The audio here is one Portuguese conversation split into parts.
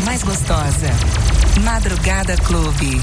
mais gostosa. Madrugada Clube.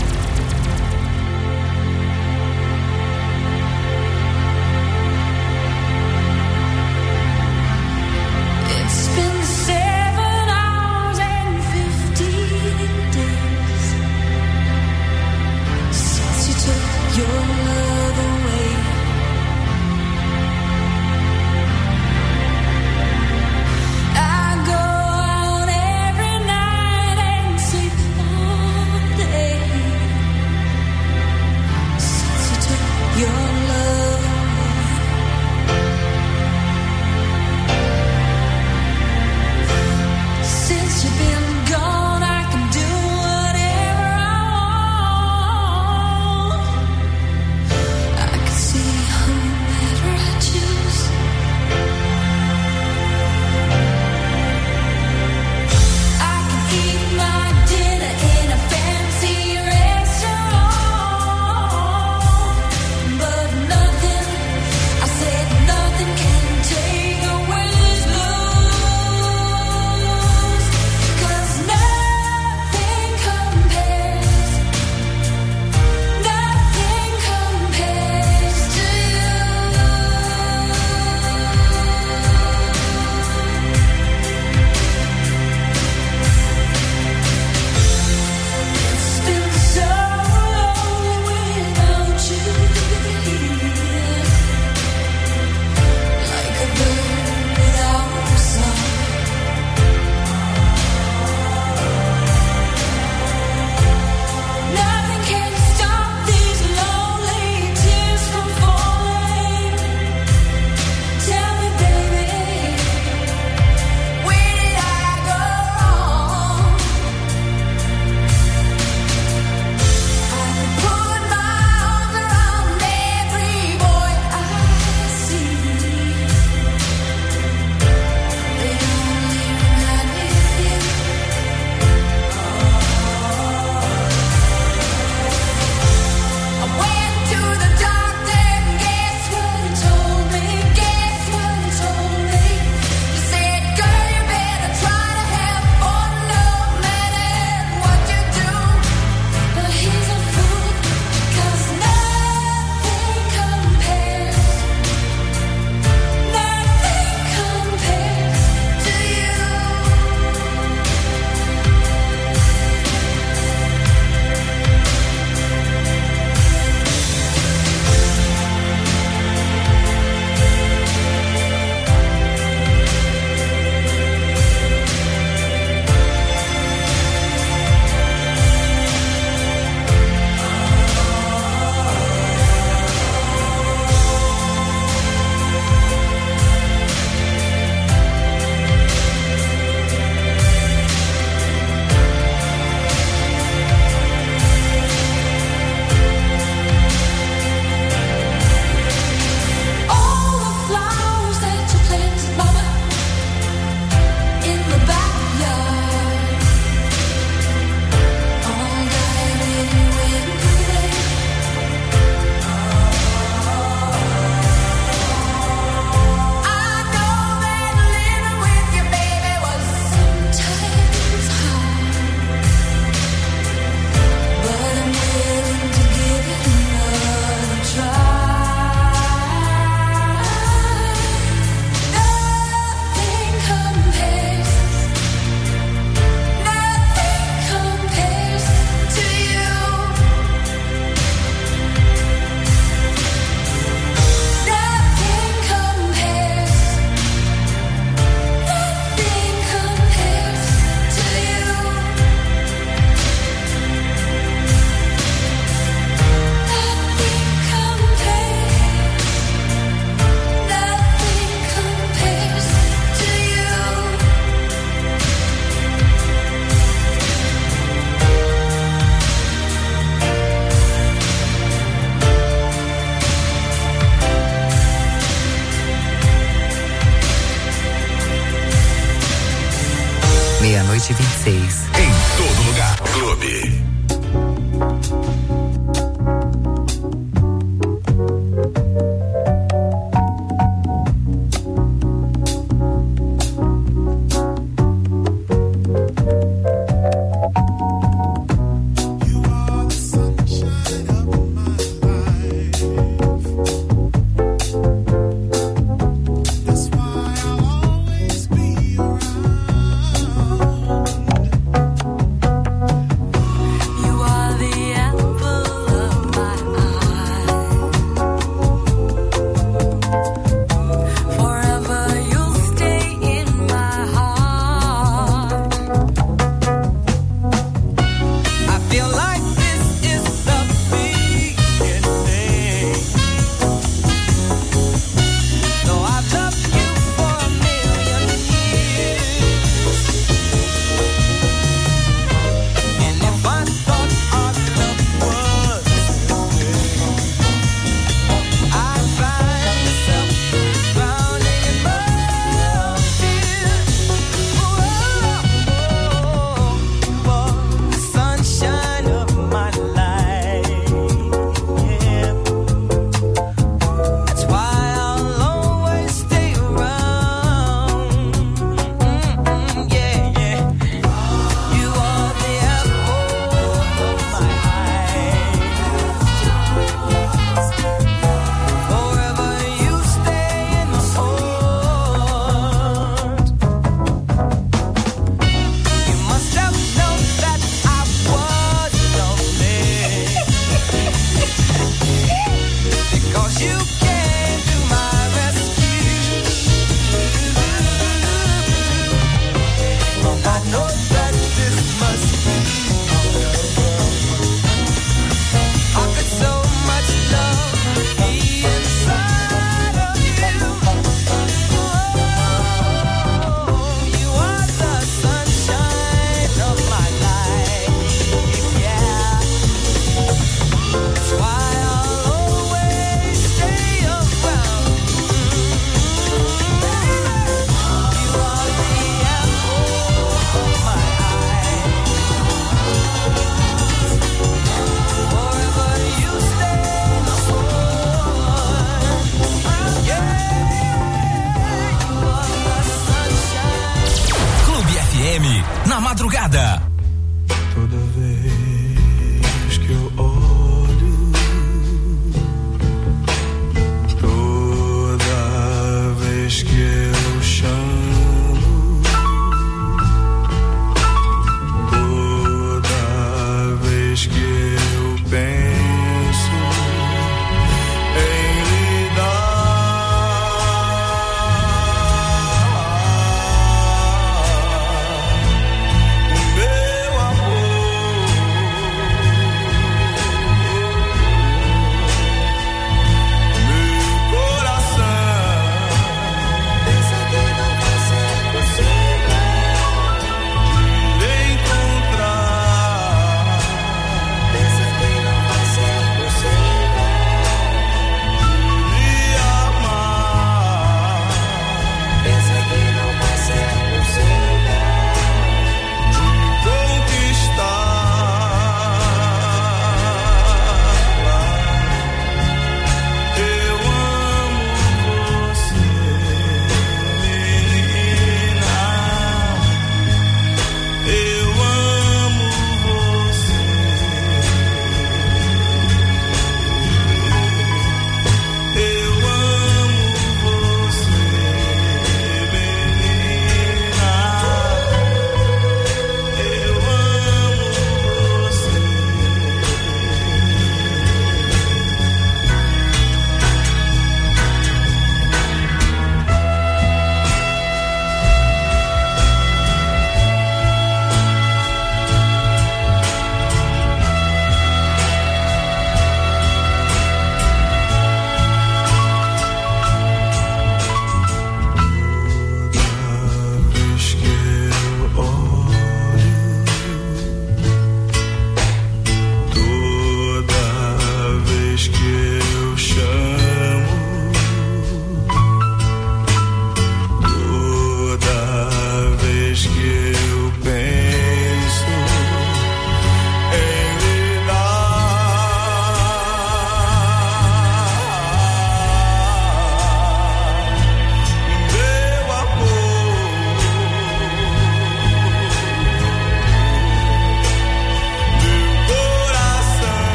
Meia-noite e 26. Em todo lugar. Clube. Na madrugada. Toda vez que eu olho, toda vez que eu chamo, toda vez que eu penso em lhe dar um beijo.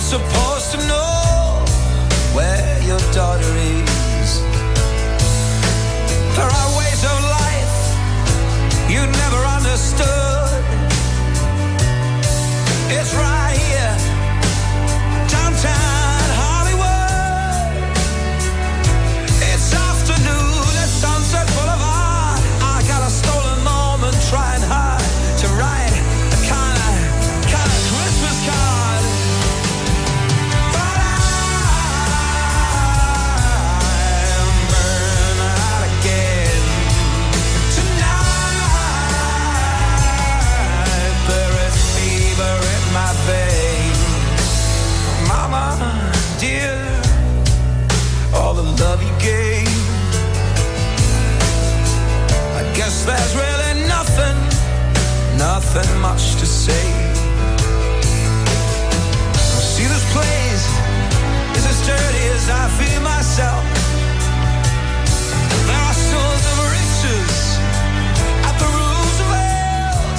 supposed to know where your daughter is. There are ways of life you never understood. It's right here, downtown Hollywood. It's afternoon at Sunset Boulevard. I got a stolen moment trying hard to write a kind of Christmas card. But I'm burning out again tonight. There is fever in my veins. Mama, dear, all the love you gave, I guess there's really nothing much to say. See, this place is as dirty as I feel myself. There are souls of riches at the Roosevelt.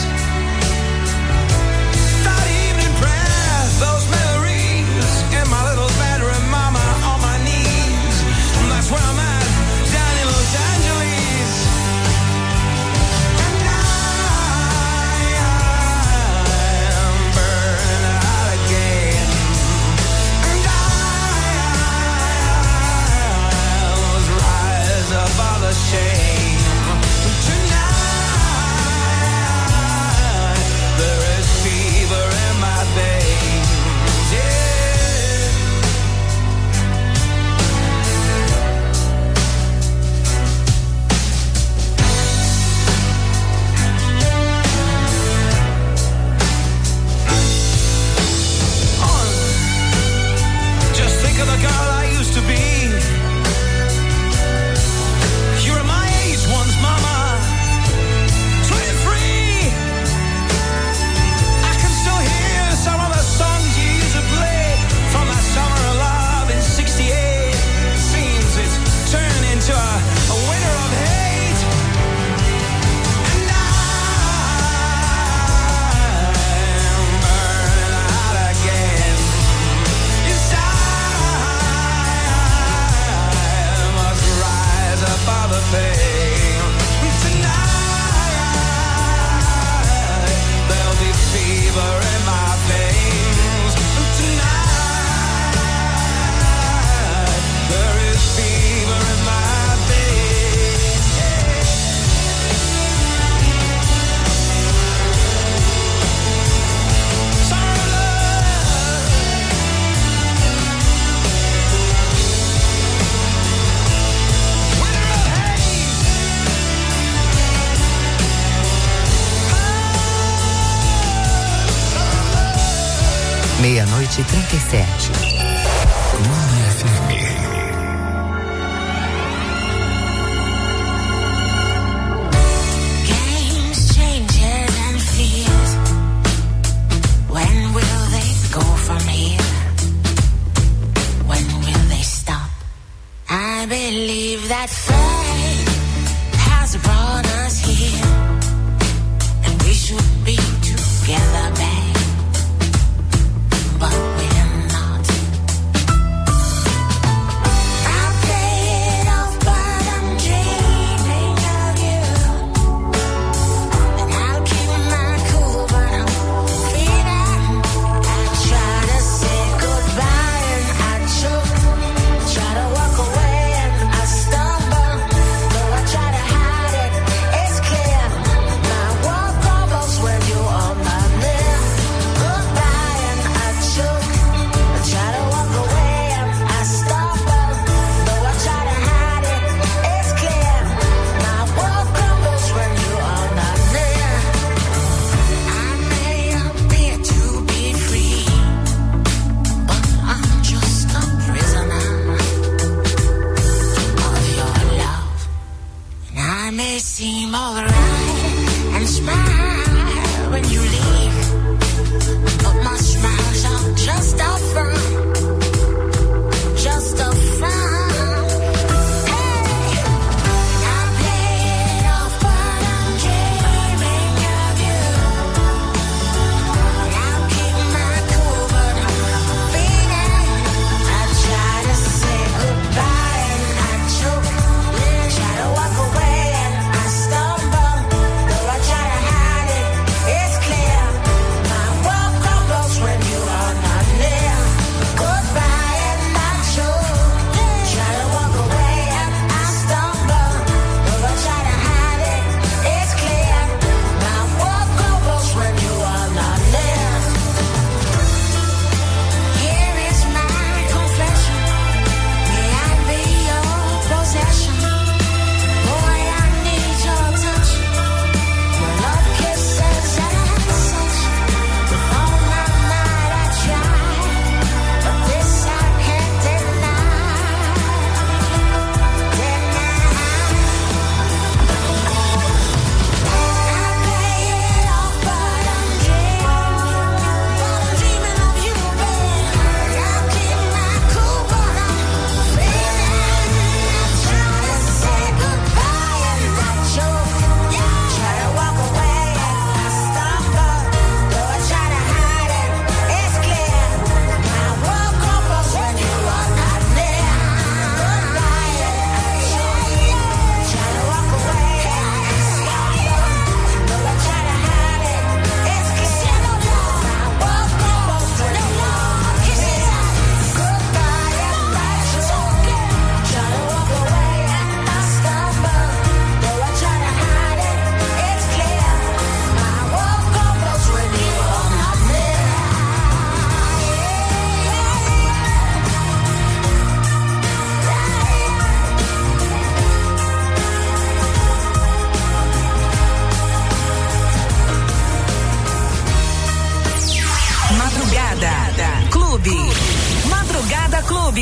That evening prayer, those memories in my little bedroom, mama, on my knees. And that's where I'm at, down in Los Angeles. And I'm burning out again. And I'll rise above the shame. Tonight, there is fever in my veins. Yeah. Just think of the girl I used to be. You were my age once, mama. 23. I can still hear some of the songs you used to play from that summer of love in '68. Seems it's turned into a winter of hate. And I'm burning out again. Inside, I must rise above the pain. Tonight, there'll be fever in my veins. Tonight, there is fever in my veins. Summer love. Winter of hate. Meia-noite e 37. Clube FM. Games, changes and fears. When will they go from here? When will they stop? I believe that fate has brought us here, and we should be together, babe. But we're not. I play it off, but I'm dreaming of you. And I'll keep my cool, but I'm feeling. I try to say goodbye and I choke. Try to walk away and I stumble.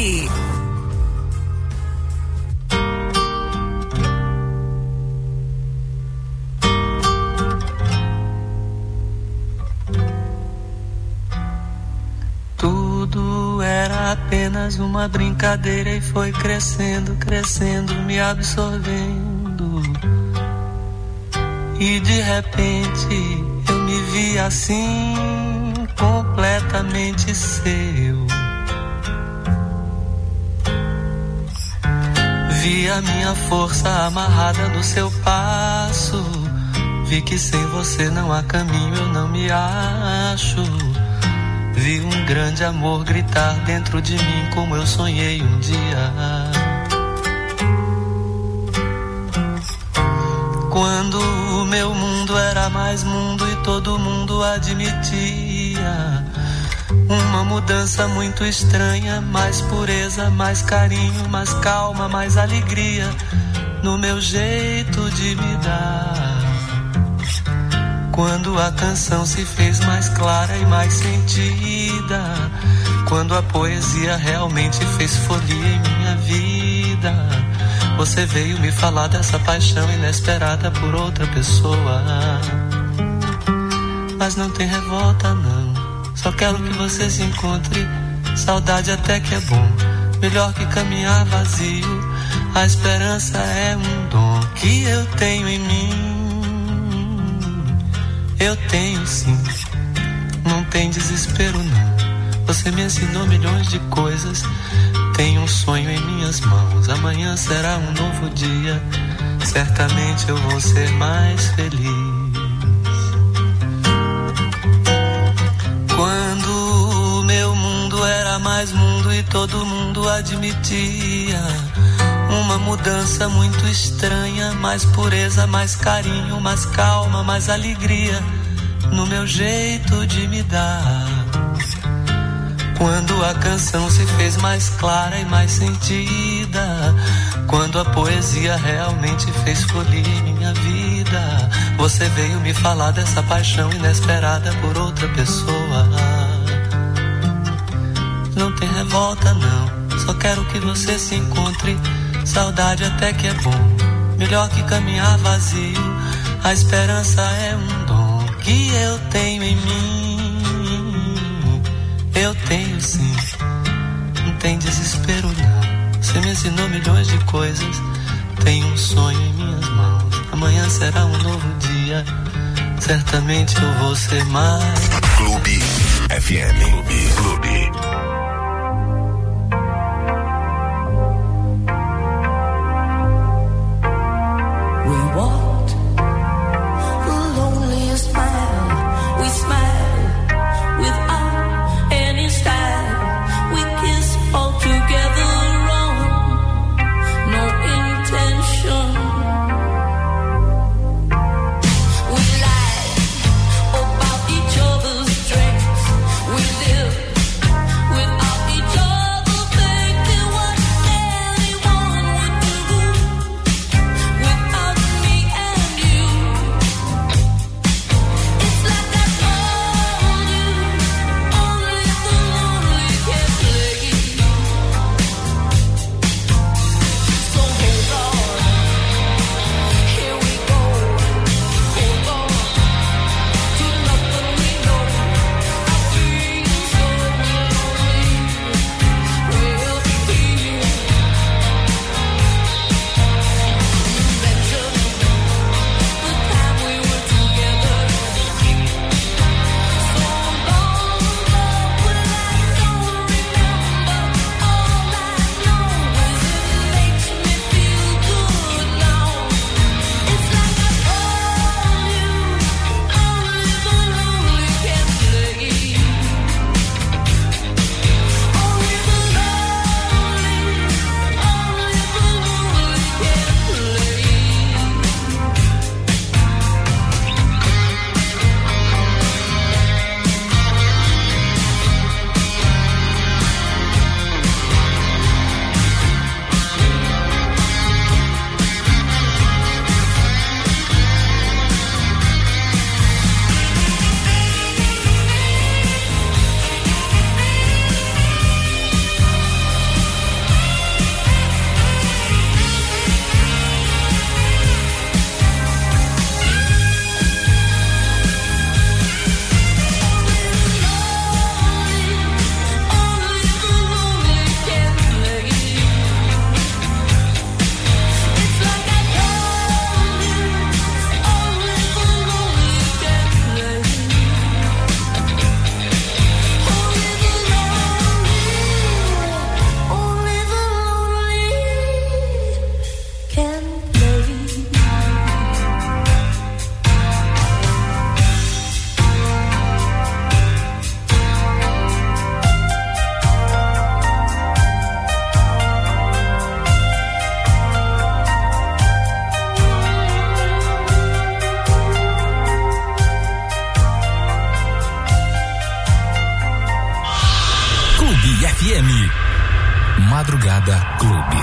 Clube. Tudo era apenas uma brincadeira e foi crescendo, crescendo, me absorvendo. E de repente eu me vi assim, completamente seu. Vi a minha força amarrada no seu passo. Vi que sem você não há caminho, eu não me acho. Vi um grande amor gritar dentro de mim como eu sonhei um dia. Quando o meu mundo era mais mundo e todo mundo admitia uma mudança muito estranha, mais pureza, mais carinho, mais calma, mais alegria no meu jeito de me dar. Quando a canção se fez mais clara e mais sentida, quando a poesia realmente fez folia em minha vida, você veio me falar dessa paixão inesperada por outra pessoa. Mas não tem revolta não, só quero que você se encontre. Saudade até que é bom, melhor que caminhar vazio. A esperança é um dom que eu tenho em mim. Eu tenho sim, não tem desespero não. Você me ensinou milhões de coisas. Tenho um sonho em minhas mãos. Amanhã será um novo dia. Certamente eu vou ser mais feliz. Quando o meu mundo era mais mundo e todo mundo admitia uma mudança muito estranha, mais pureza, mais carinho, mais calma, mais alegria no meu jeito de me dar. Quando a canção se fez mais clara e mais sentida, quando a poesia realmente fez folia em minha vida, você veio me falar dessa paixão inesperada por outra pessoa. Não tem revolta não, só quero que você se encontre. Saudade até que é bom, melhor que caminhar vazio. A esperança é um dom que eu tenho em mim. Eu tenho sim, não tem desespero não. Você me ensinou milhões de coisas. Tenho um sonho em minhas mãos. Amanhã será um novo dia. Certamente eu vou ser mais. Clube FM. Clube. We Clube FM. Madrugada Clube.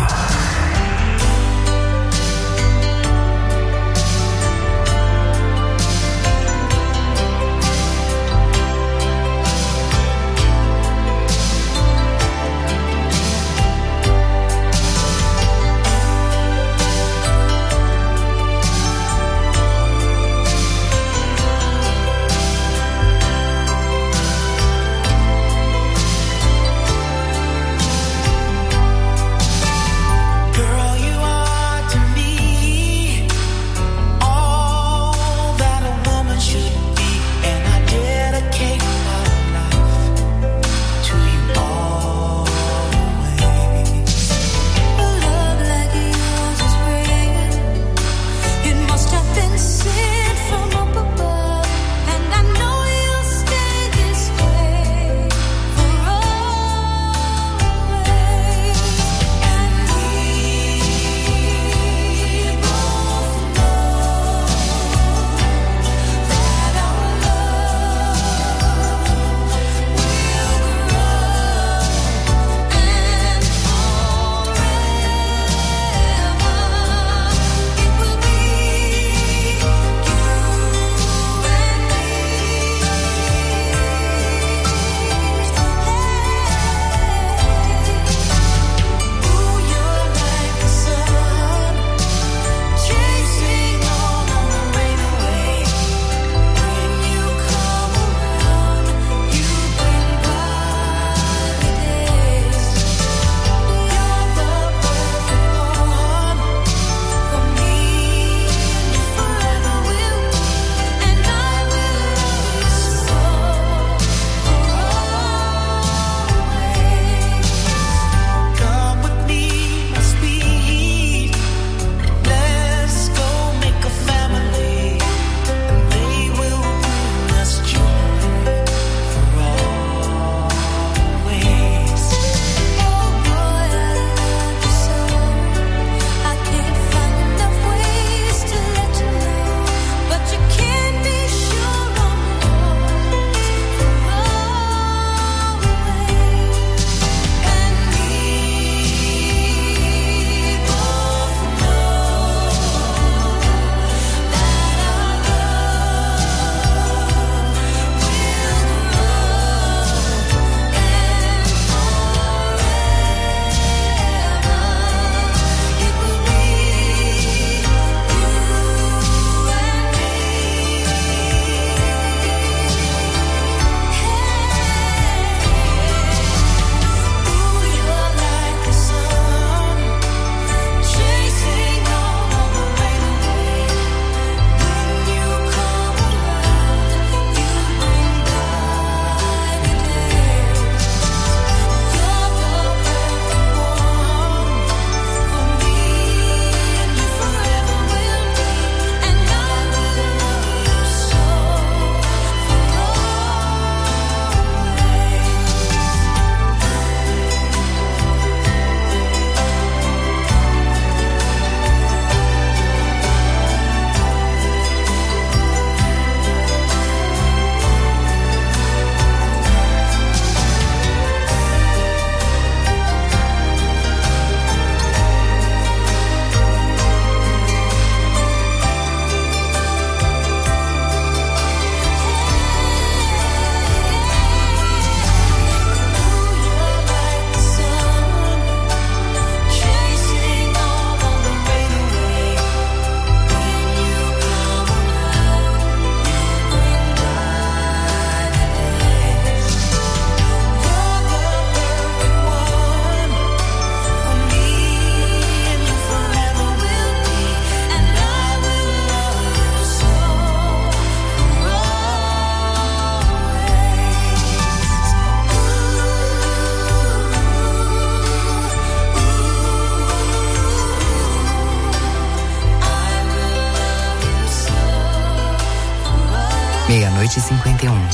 Meia-noite e 51.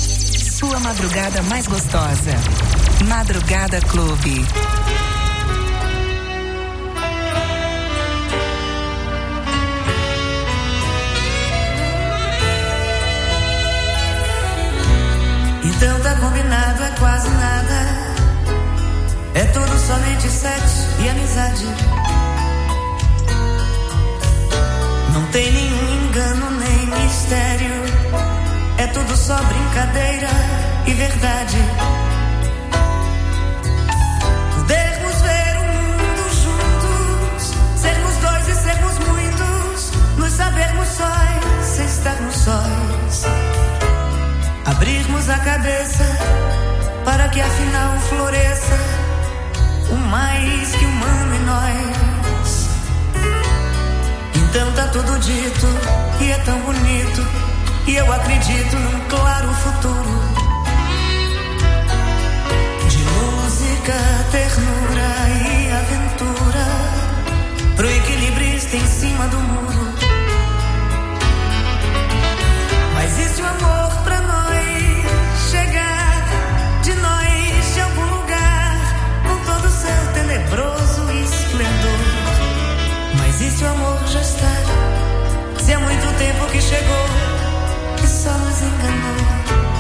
Sua madrugada mais gostosa. Madrugada Clube. Então tá combinado, é quase nada. somente sexo e amizade. Não tem nenhum engano nem mistério. É tudo só brincadeira e verdade. Podermos ver o mundo juntos, sermos dois e sermos muitos, nos sabermos sóis sem estarmos sóis. Abrirmos a cabeça para que afinal floresça o mais que humano em nós. Então tá tudo dito e é tão bonito, e eu acredito num claro futuro de música, ternura e aventura pro equilibrista em cima do muro. Mas e se o amor pra nós chegar de nós de algum lugar com todo o seu tenebroso esplendor? Mas e se o amor já está, se há muito tempo que chegou e só nos enganou?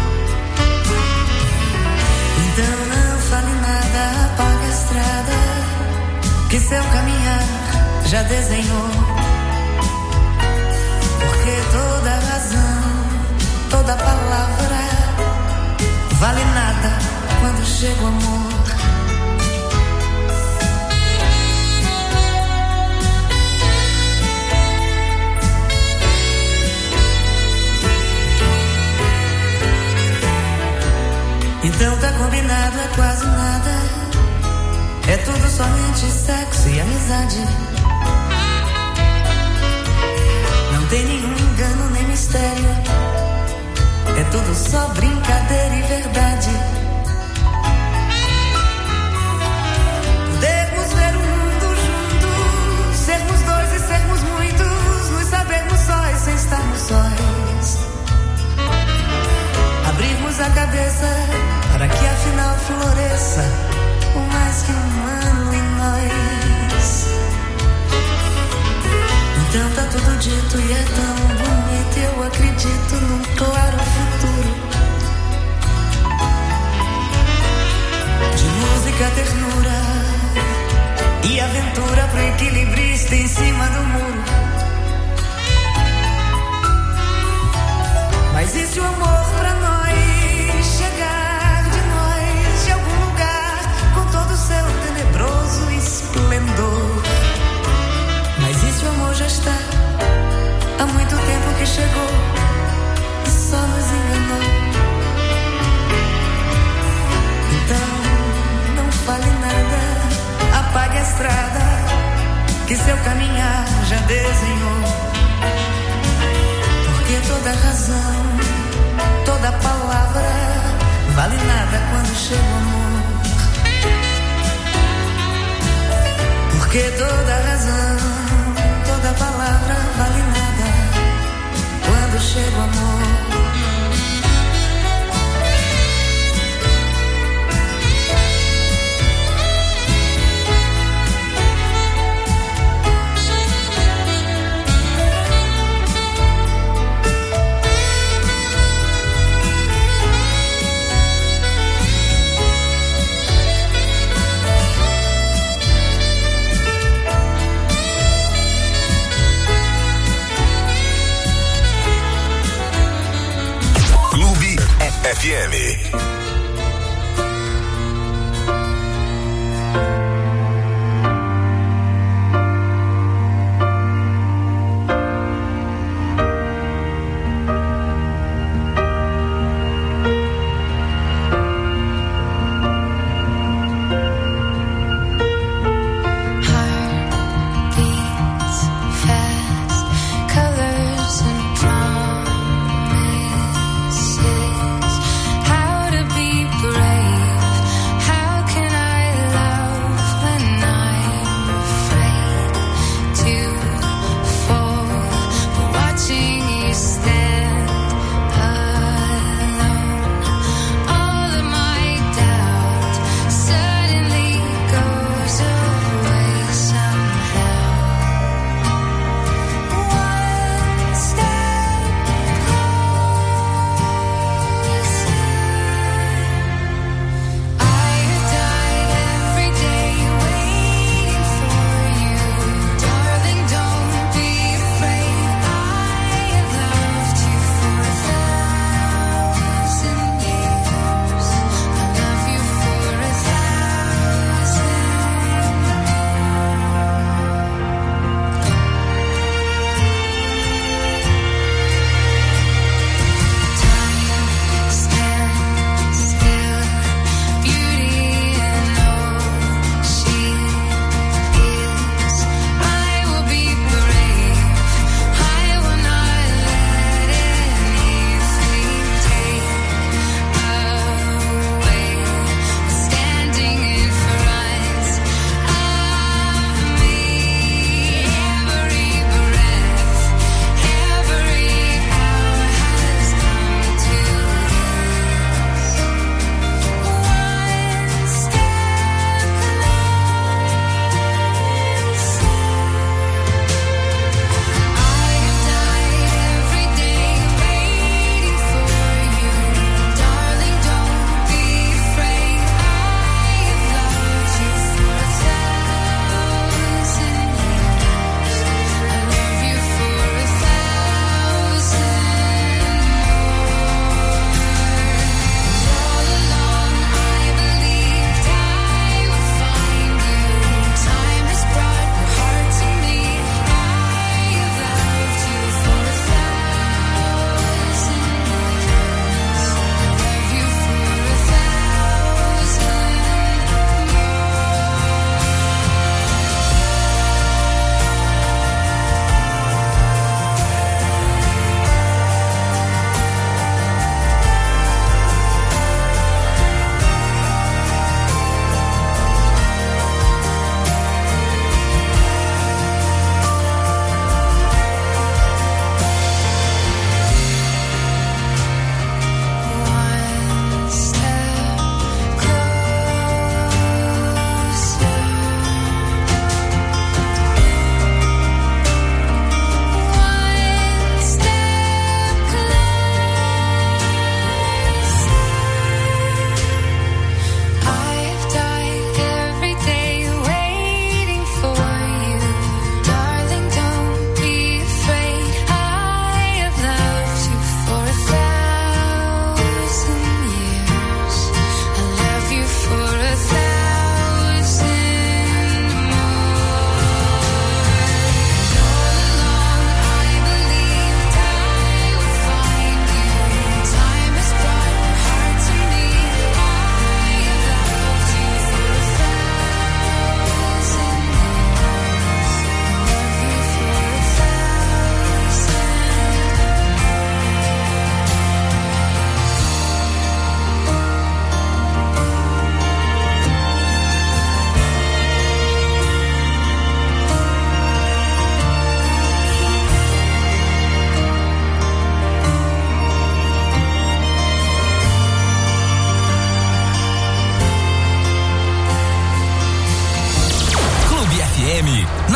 Então não fale nada, apague a estrada que seu caminhar já desenhou. Porque toda razão, toda palavra vale nada quando chega o amor. Então tá combinado, é quase nada. É tudo somente sexo e amizade. Não tem nenhum engano nem mistério. É tudo só brincadeira e verdade. Podermos ver o mundo juntos, sermos dois e sermos muitos, nos sabermos sóis sem estarmos sóis. Abrirmos a cabeça para que afinal floresça o mais que humano em nós. Então tá tudo dito e é tão bonito, eu acredito num claro futuro de música, ternura e aventura pro equilibrista em cima do muro. Mas e se o amor pra nós chegar de nós de algum lugar com todo o seu tenebroso esplendor? Mas e se o amor já está, há muito tempo que chegou e só nos enganou? Então não fale nada, apague a estrada que seu caminhar já desenhou. Porque toda razão, toda palavra vale nada quando chega o amor. Porque toda razão, toda palavra vale nada quando chega o amor.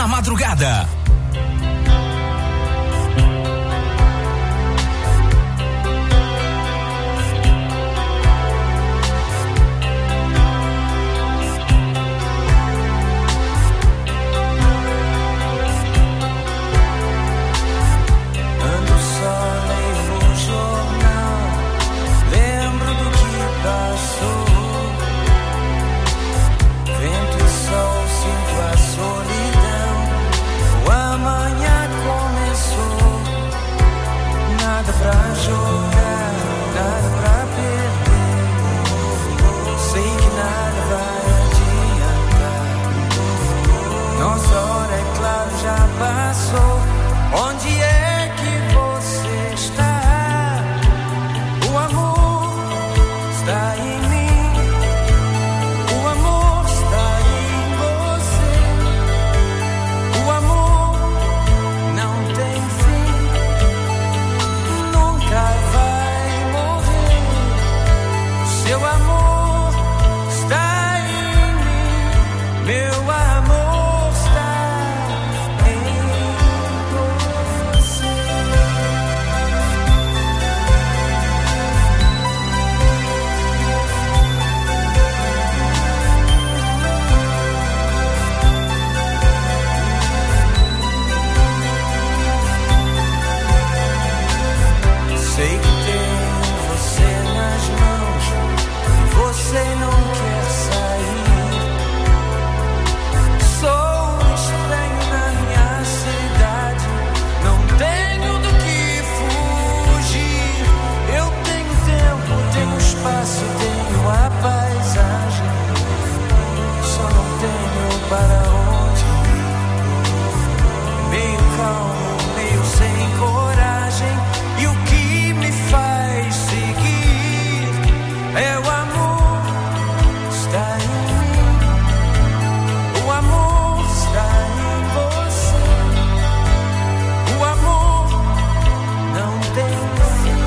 na madrugada. Pra jogar, nada pra perder. Sei que nada vai adiantar. Nossa hora, é claro, já passou. Onde é que você está? O amor está em mim. O amor está em você. O amor não tem fim. Vai morrer. Seu amor está em mim. Meu amor está em você. Sei que tenho você nas mãos e você não quer sair. Sou estranho na minha cidade, não tenho do que fugir. Eu tenho tempo, tenho espaço, tenho a paisagem, só não tenho para onde ir. Meio calmo, meio sem coragem, e o que me faz seguir é o amor está em mim. O amor está em você. O amor não tem fim.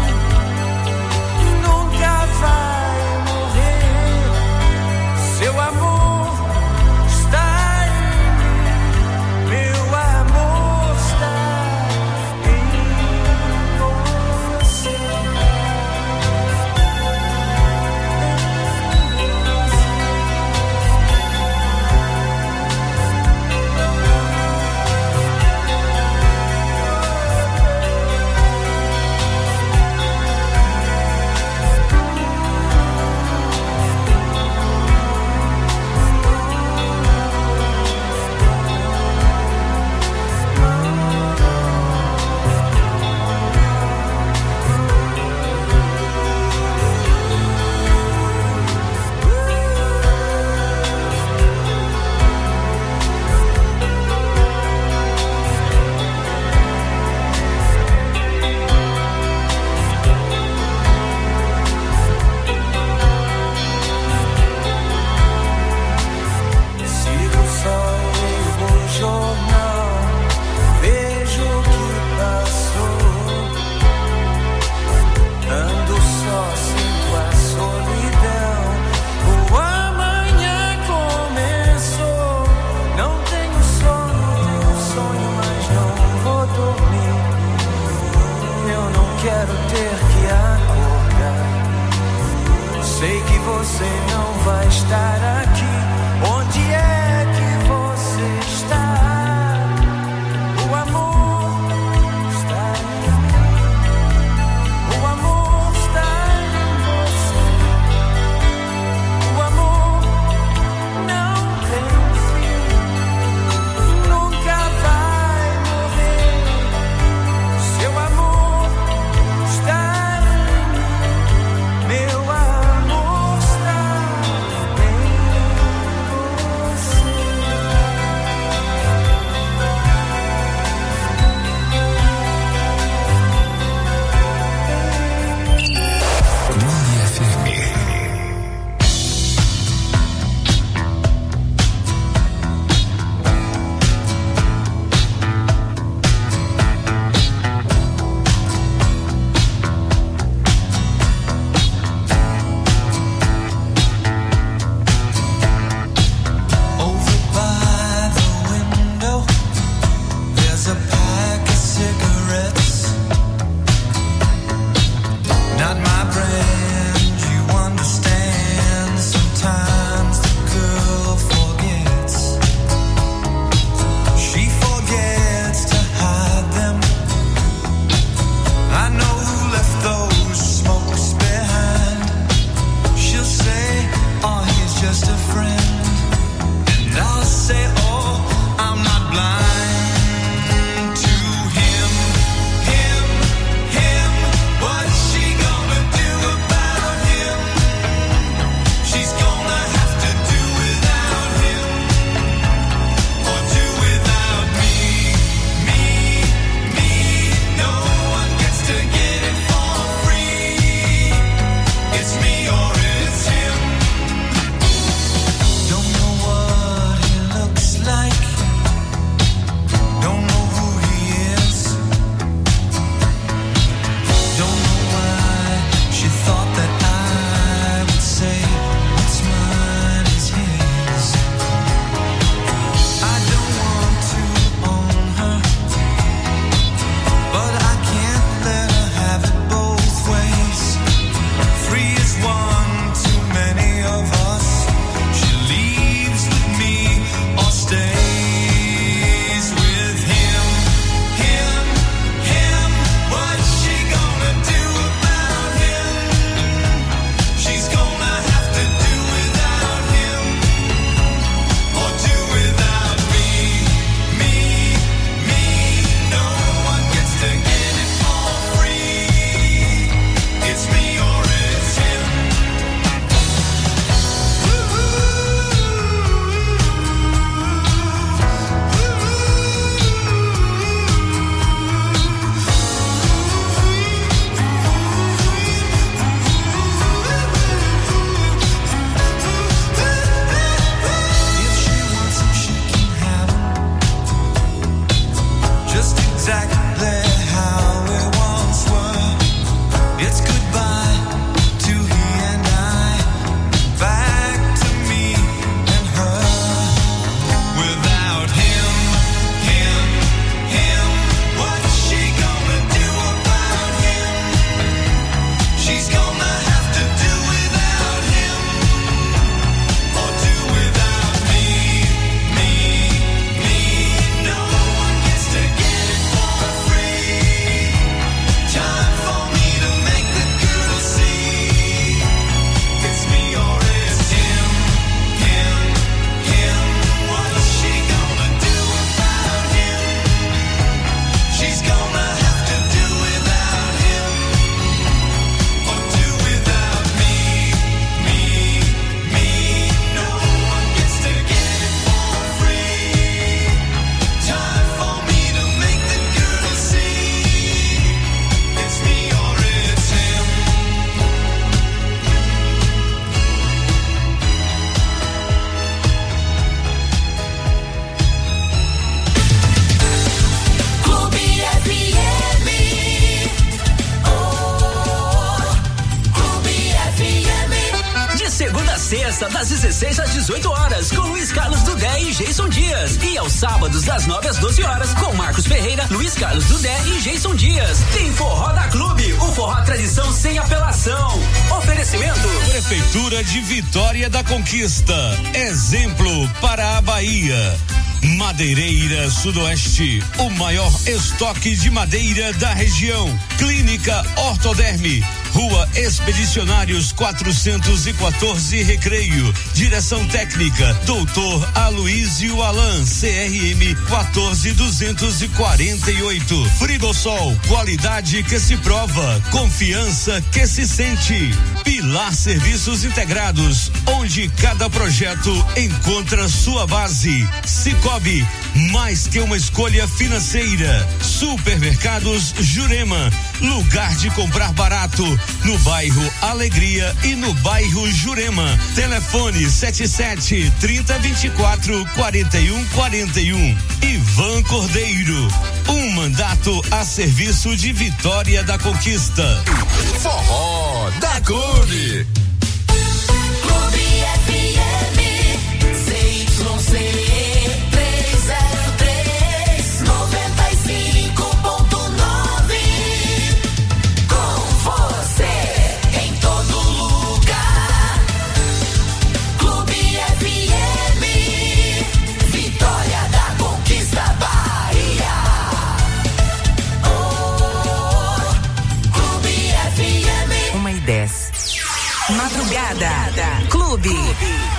Nunca vai morrer. Seu amor está em mim. Meu amor está em você. terça das 16 às 18 horas com Luiz Carlos Dudé e Jason Dias. E aos sábados das 9 às 12 horas com Marcos Ferreira, Luiz Carlos Dudé e Jason Dias. Tem Forró da Clube, o forró tradição sem apelação. Oferecimento Prefeitura de Vitória da Conquista. Exemplo para a Bahia. Madeireira Sudoeste, o maior estoque de madeira da região. Clínica Ortoderme, Rua Expedicionários 414 Recreio. Direção técnica Doutor Aloísio Alan, CRM 14248. Frigosol, qualidade que se prova, confiança que se sente. Pilar Serviços Integrados, onde cada projeto encontra sua base. Cicobi, mais que uma escolha financeira. Supermercados Jurema, lugar de comprar barato, no bairro Alegria e no bairro Jurema. Telefone 77 3024 4141. Ivan Cordeiro, um mandato a serviço de Vitória da Conquista. Forró da Clube. Clube FM, CYC 303, 95.9. Com você em todo lugar. Clube FM, Vitória da Conquista, Bahia. Oh, Clube FM. 1h10. Madrugada Clube.